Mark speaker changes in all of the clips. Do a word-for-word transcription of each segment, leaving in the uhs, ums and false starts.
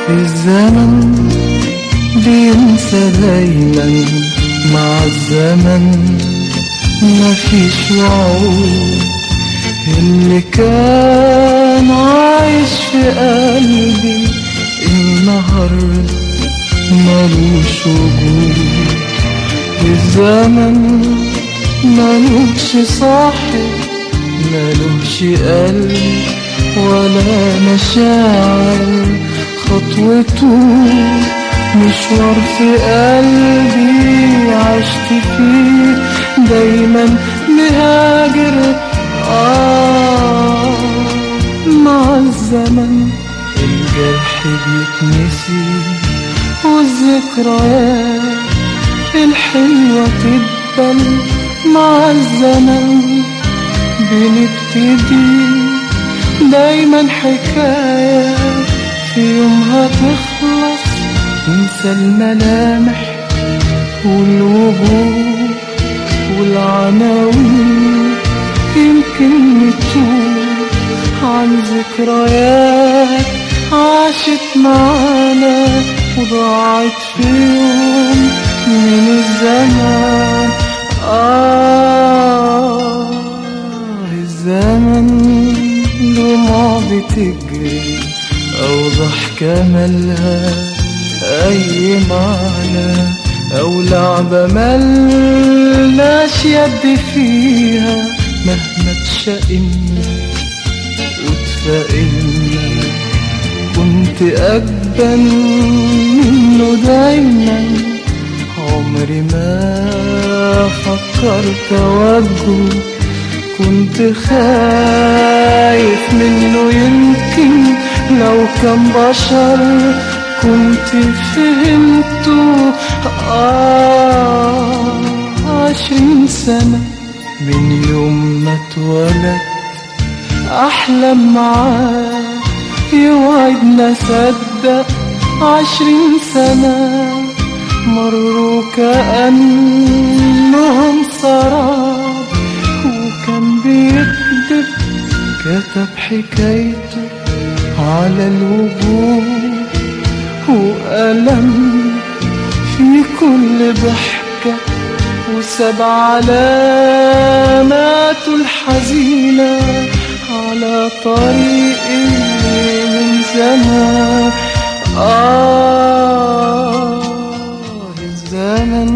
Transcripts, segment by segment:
Speaker 1: الزمن بينسى دايما، مع الزمن مفيش وعود. اللي كان عايش في قلبي النهاردة ملوش وجود. الزمن ملوش صاحب، ملوش قلب ولا مشاعر. خطوته مشوار في قلبي عشت فيه دايما مهاجر. آه مع الزمن الجرح بيتنسي والذكريات الحلوة تتبل. مع الزمن بنبتدي دايما حكاية في يومها تخلص. ننسى الملامح والوجوه والعناوين، يمكن نتوه عن ذكريات عاشت معانا وضاعت في يوم من الزمان. آه الزمن دموع بتجري أو ضحكة ملها أي معنى، أو لعبة ملناش يد فيها. مهما تشقنا وتفائلنا كنت أجبن منه دايما. عمري ما فكرت أواجهه، كنت خايف منه. يمكن لو كان بشر كنت فهمته. آه عشرين سنة من يوم ما اتولد أحلم معاه يوعدنا صدق. عشرين سنة مروا كأنهم سراب، وكان بيكذب كتب حكايته على الوجوه وألم في كل ضحكة، وساب علاماته الحزينة على طريقي من زمان. آه الزمن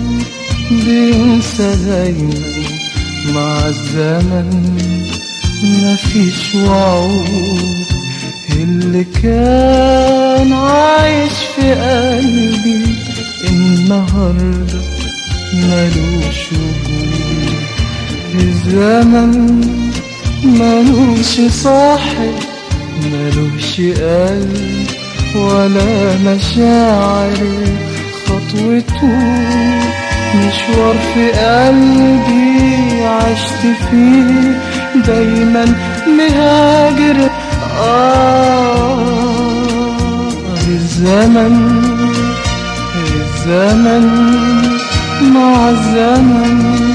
Speaker 1: بينسى دايما، مع الزمن مفيش وعود. اللي كان عايش في قلبي النهاردة ملوش وجود. الزمن ملوش صاحب، ملوش قلب ولا مشاعر. خطوته مشوار في قلبي عشت فيه دايما مهاجر. آه الزمن الزمن مع الزمن